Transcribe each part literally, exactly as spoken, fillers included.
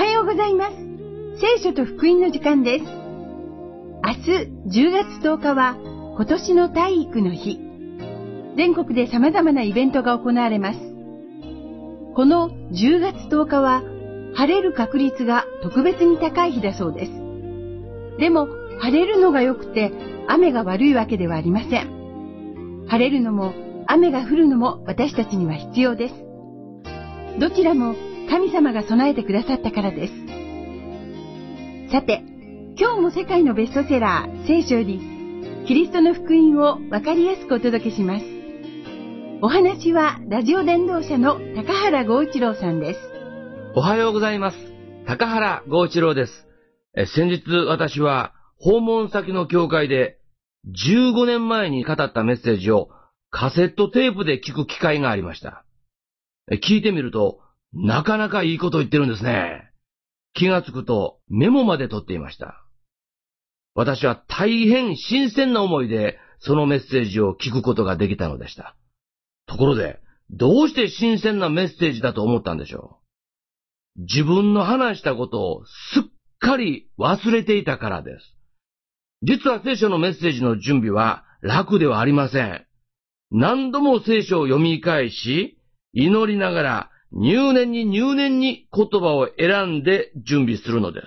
はようございます。聖書と福音の時間です。明日じゅうがつとおかは今年の体育の日。全国で様々なイベントが行われます。このじゅうがつとおかは晴れる確率が特別に高い日だそうです。でも晴れるのが良くて雨が悪いわけではありません。晴れるのも雨が降るのも私たちには必要です。どちらも神様が備えてくださったからです。さて、今日も世界のベストセラー聖書よりキリストの福音をわかりやすくお届けします。お話はラジオ伝道者の高原剛一郎さんです。 おはようございます。高原剛一郎です。え先日私は訪問先の教会でじゅうごねんまえに語ったメッセージをカセットテープで聞く機会がありました。え聞いてみるとなかなかいいこと言ってるんですね。気がつくとメモまで取っていました。私は大変新鮮な思いでそのメッセージを聞くことができたのでした。ところで、どうして新鮮なメッセージだと思ったんでしょう。自分の話したことをすっかり忘れていたからです。実は聖書のメッセージの準備は楽ではありません。何度も聖書を読み返し、祈りながら入念に入念に言葉を選んで準備するのです。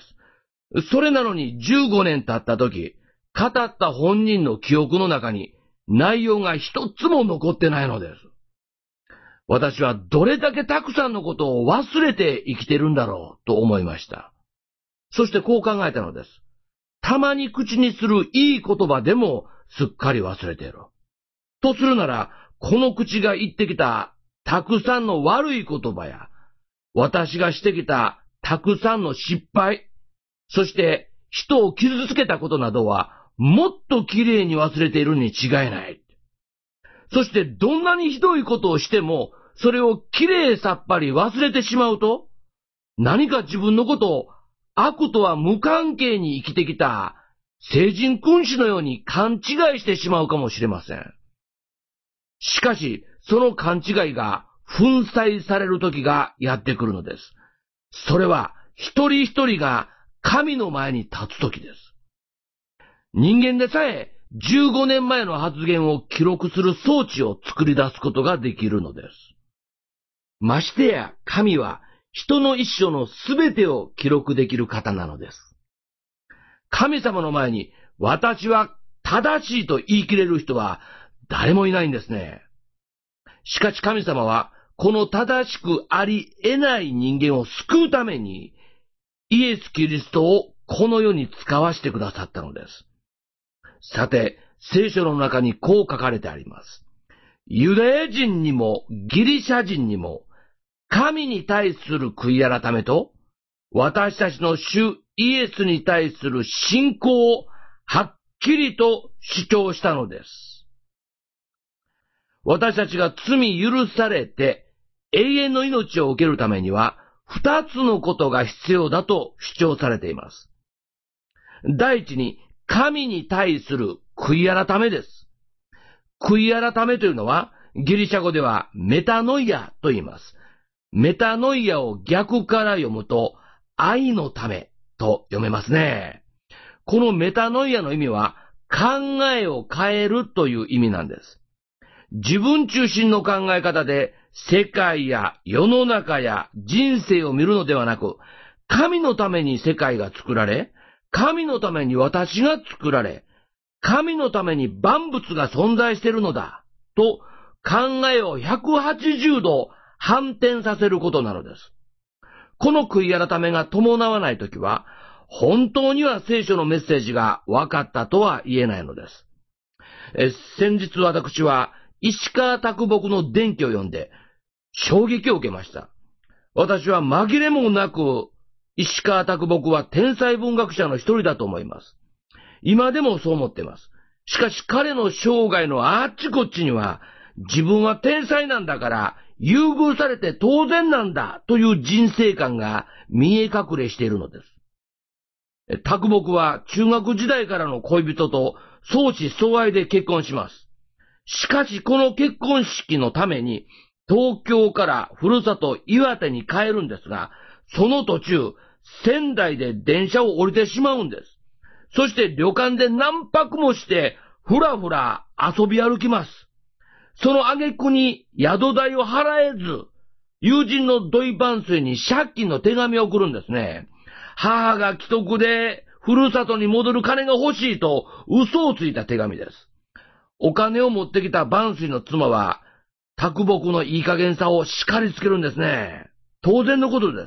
それなのにじゅうごねん経った時、語った本人の記憶の中に内容が一つも残ってないのです。私はどれだけたくさんのことを忘れて生きてるんだろうと思いました。そしてこう考えたのです。たまに口にするいい言葉でもすっかり忘れている。とするなら、この口が言ってきたたくさんの悪い言葉や、私がしてきたたくさんの失敗、そして人を傷つけたことなどは、もっときれいに忘れているに違いない。そしてどんなにひどいことをしても、それをきれいさっぱり忘れてしまうと、何か自分のことを悪とは無関係に生きてきた聖人君子のように勘違いしてしまうかもしれません。しかし、その勘違いが粉砕される時がやってくるのです。それは一人一人が神の前に立つ時です。人間でさえじゅうごねんまえの発言を記録する装置を作り出すことができるのです。ましてや神は人の一生のすべてを記録できる方なのです。神様の前に私は正しいと言い切れる人は誰もいないんですね。しかし神様はこの正しくあり得ない人間を救うためにイエス・キリストをこの世に使わせてくださったのです。さて、聖書の中にこう書かれてあります。ユダヤ人にもギリシャ人にも神に対する悔い改めと私たちの主イエスに対する信仰をはっきりと主張したのです。私たちが罪許されて永遠の命を受けるためには二つのことが必要だと主張されています。第一に神に対する悔い改めです。悔い改めというのはギリシャ語ではメタノイアと言います。メタノイアを逆から読むと愛のためと読めますね。このメタノイアの意味は考えを変えるという意味なんです。自分中心の考え方で世界や世の中や人生を見るのではなく、神のために世界が作られ、神のために私が作られ、神のために万物が存在しているのだ、と考えをひゃくはちじゅうど反転させることなのです。この悔い改めが伴わないときは、本当には聖書のメッセージが分かったとは言えないのです。え先日私は、石川啄木の伝記を読んで衝撃を受けました。私は紛れもなく石川啄木は天才文学者の一人だと思います。今でもそう思っています。しかし彼の生涯のあっちこっちには自分は天才なんだから優遇されて当然なんだという人生観が見え隠れしているのです。啄木は中学時代からの恋人と相思相愛で結婚します。しかしこの結婚式のために東京からふるさと岩手に帰るんですが、その途中仙台で電車を降りてしまうんです。そして旅館で何泊もしてふらふら遊び歩きます。その挙句に宿代を払えず、友人の土井番水に借金の手紙を送るんですね。母が既得でふるさとに戻る金が欲しいと嘘をついた手紙です。お金を持ってきた番水の妻は、卓木のいい加減さを叱りつけるんですね。当然のことです。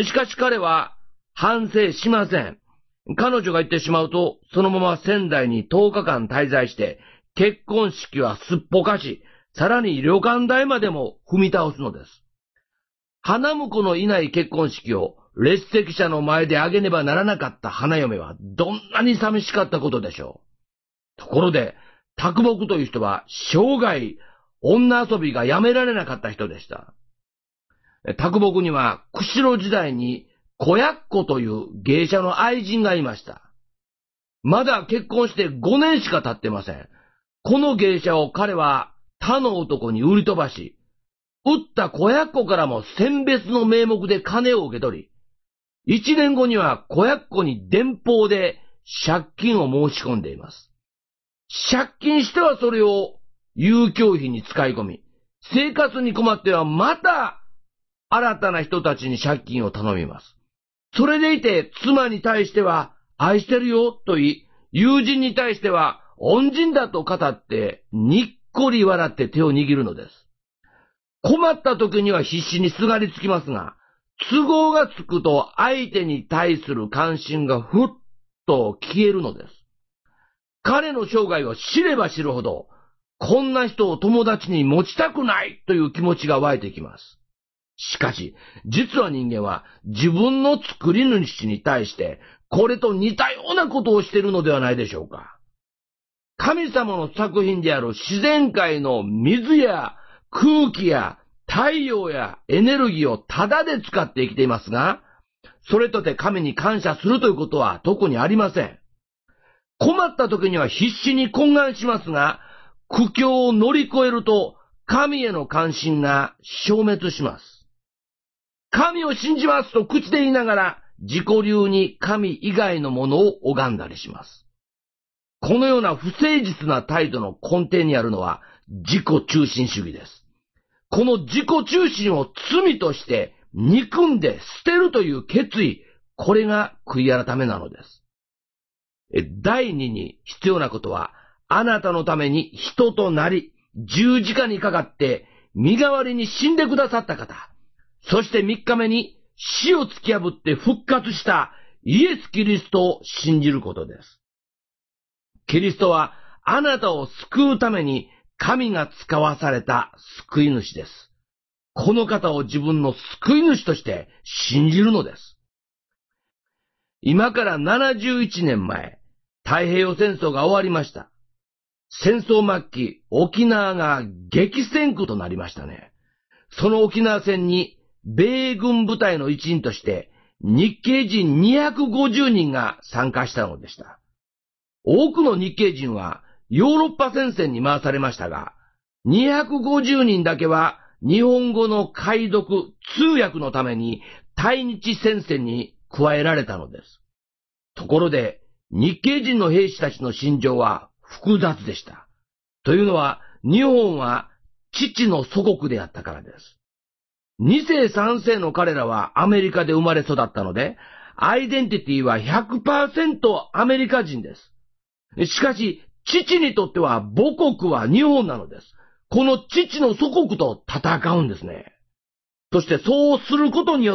しかし彼は反省しません。彼女が行ってしまうと、そのまま仙台にとおかかん滞在して、結婚式はすっぽかし、さらに旅館代までも踏み倒すのです。花婿のいない結婚式を列席者の前で挙げねばならなかった花嫁はどんなに寂しかったことでしょう。ところで、卓木という人は生涯女遊びがやめられなかった人でした。卓木には釧路時代に子やっ子という芸者の愛人がいました。まだ結婚してごねんしか経ってません。この芸者を彼は他の男に売り飛ばし、売った子やっ子からも選別の名目で金を受け取り、一年後には子やっ子に電報で借金を申し込んでいます。借金してはそれを遊興費に使い込み、生活に困ってはまた新たな人たちに借金を頼みます。それでいて妻に対しては愛してるよと言い、友人に対しては恩人だと語ってにっこり笑って手を握るのです。困った時には必死にすがりつきますが、都合がつくと相手に対する関心がふっと消えるのです。彼の生涯を知れば知るほど、こんな人を友達に持ちたくないという気持ちが湧いてきます。しかし、実は人間は自分の作り主に対して、これと似たようなことをしているのではないでしょうか。神様の作品である自然界の水や空気や太陽やエネルギーをタダで使って生きていますが、それとて神に感謝するということは特にありません。困った時には必死に懇願しますが、苦境を乗り越えると神への関心が消滅します。神を信じますと口で言いながら、自己流に神以外のものを拝んだりします。このような不誠実な態度の根底にあるのは自己中心主義です。この自己中心を罪として憎んで捨てるという決意、これが悔い改めなのです。第二に必要なことは、あなたのために人となり、十字架にかかって身代わりに死んでくださった方、そして三日目に死を突き破って復活したイエス・キリストを信じることです。キリストはあなたを救うために神が使わされた救い主です。この方を自分の救い主として信じるのです。今からななじゅういちねんまえ、太平洋戦争が終わりました。戦争末期、沖縄が激戦区となりましたね。その沖縄戦に米軍部隊の一員として日系人にひゃくごじゅうにんが参加したのでした。多くの日系人はヨーロッパ戦線に回されましたが、にひゃくごじゅうにんだけは日本語の解読、通訳のために対日戦線に加えられたのです。ところで、日系人の兵士たちの心情は複雑でした。というのは、日本は父の祖国であったからです。に世さん世の彼らはアメリカで生まれ育ったので、アイデンティティは ひゃくパーセント アメリカ人です。しかし、父にとっては母国は日本なのです。この父の祖国と戦うんですね。そしてそうすることによって、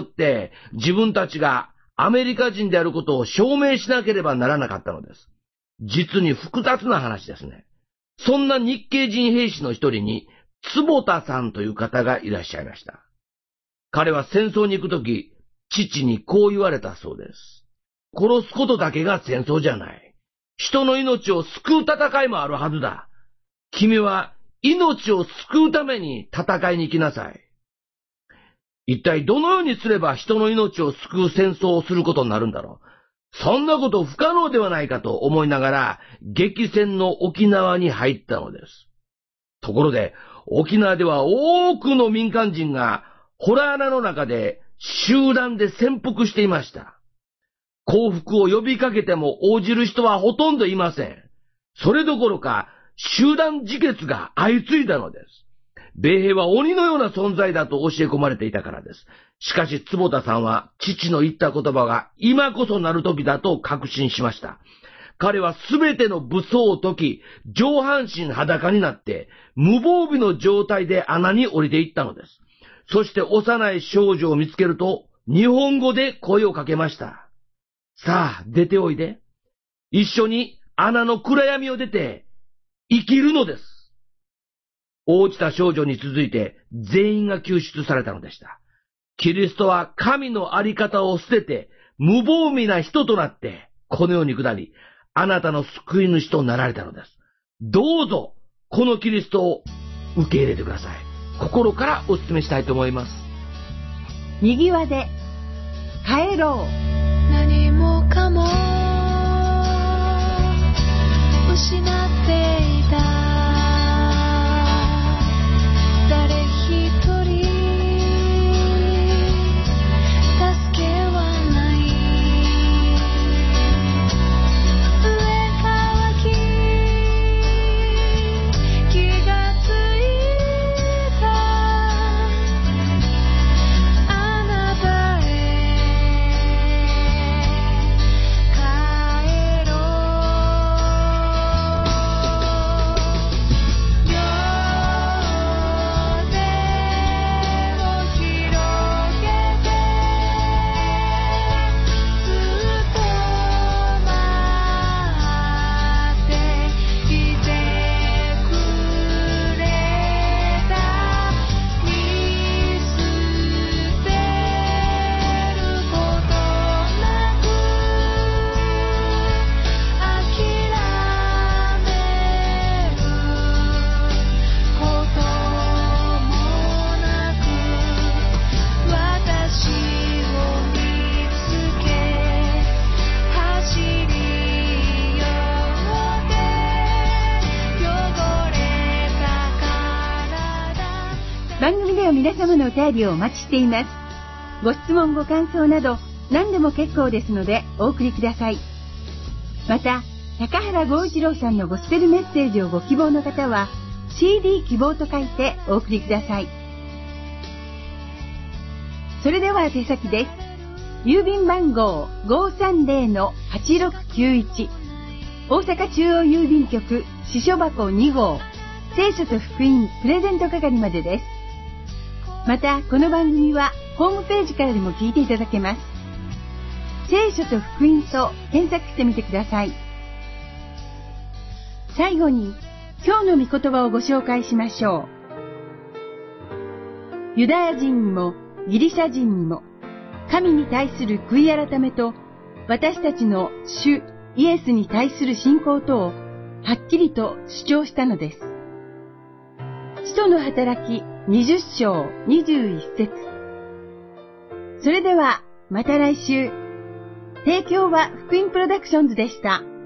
自分たちがアメリカ人であることを証明しなければならなかったのです。実に複雑な話ですね。そんな日系人兵士の一人に、坪田さんという方がいらっしゃいました。彼は戦争に行くとき、父にこう言われたそうです。殺すことだけが戦争じゃない。人の命を救う戦いもあるはずだ。君は命を救うために戦いに行きなさい。一体どのようにすれば人の命を救う戦争をすることになるんだろう。そんなこと不可能ではないかと思いながら、激戦の沖縄に入ったのです。ところで、沖縄では多くの民間人がホラー穴の中で集団で潜伏していました。降伏を呼びかけても応じる人はほとんどいません。それどころか、集団自決が相次いだのです。米兵は鬼のような存在だと教え込まれていたからです。しかし、坪田さんは、父の言った言葉が今こそなる時だと確信しました。彼はすべての武装を解き、上半身裸になって、無防備の状態で穴に降りていったのです。そして幼い少女を見つけると、日本語で声をかけました。さあ、出ておいで。一緒に穴の暗闇を出て、生きるのです。落ちた少女に続いて、全員が救出されたのでした。キリストは神のあり方を捨てて、無防備な人となって、この世に下り、あなたの救い主となられたのです。どうぞ、このキリストを受け入れてください。心からお勧めしたいと思います。 右輪で帰ろう。 何もかも失っていた。誰一人助けはない。上乾き気がついた。あなたへ帰ろう。両手を広げてずっと待っていてくれた。見捨てることなく諦めることもなく私を見つけ走り寄って汚れた体。 番組では皆様のお便りをお待ちしています。ご質問ご感想など何でも結構ですのでお送りください。また、高原剛一郎さんのゴスペルメッセージをご希望の方は シーディー 希望と書いてお送りください。それでは手先です。郵便番号 ごーさんぜろのはちろくきゅういち 大阪中央郵便局支所箱に号聖書と福音プレゼント係までです。また、この番組はホームページからでも聞いていただけます。聖書と福音と検索してみてください。最後に、今日の御言葉をご紹介しましょう。ユダヤ人にもギリシャ人にも、神に対する悔い改めと、私たちの主イエスに対する信仰とをはっきりと主張したのです。使徒の働きにじゅっ章にじゅういち節。それではまた来週。提供は福音プロダクションズでした。